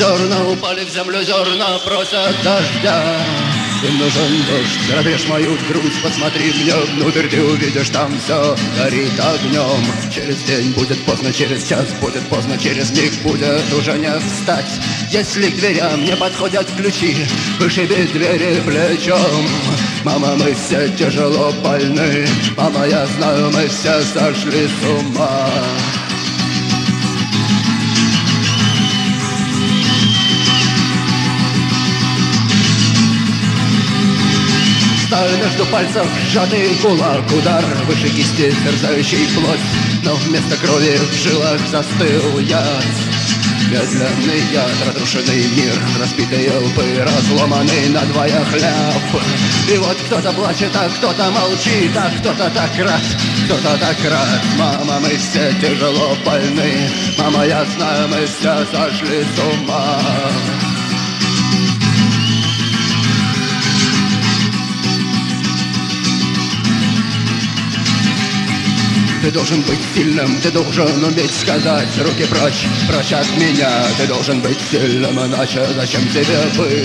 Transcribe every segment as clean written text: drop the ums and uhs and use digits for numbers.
Зерна упали в землю, зерна просят дождя. Им нужен дождь, грабишь мою грудь, посмотри мне внутрь, ты увидишь, там все горит огнем. Через день будет поздно, через час будет поздно, через миг будет уже не встать. Если к дверям не подходят ключи, вышиби двери плечом. Мама, мы все тяжело больны, мама, я знаю, мы все сошли с ума. Сталь между пальцев, сжатый кулак, удар выше кисти, терзающий плоть. Но вместо крови в жилах застыл яд. Медленный яд, разрушенный мир, разбитые лбы, разломанный надвое хлеб. И вот кто-то плачет, а кто-то молчит, а кто-то так рад, кто-то так рад. Мама, мы все тяжело больны, мама, я знаю, мы все сошли с ума. Ты должен быть сильным, ты должен уметь сказать: руки прочь, прочь от меня. Ты должен быть сильным, иначе зачем тебе быть?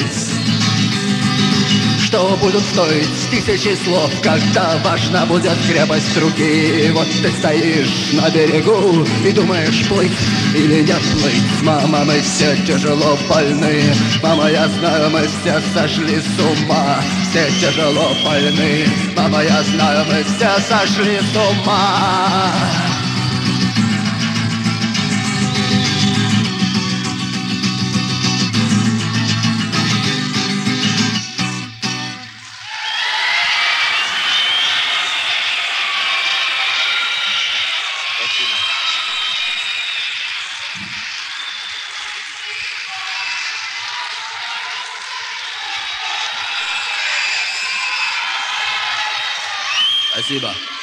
Что будут стоить тысячи слов, когда важна будет крепость руки? И вот ты стоишь на берегу и думаешь, плыть или не плыть. Мама, мы все тяжело больны, мама, я знаю, мы все сошли с ума. Все тяжело больны, мама, я знаю, мы все сошли с ума. Спасибо.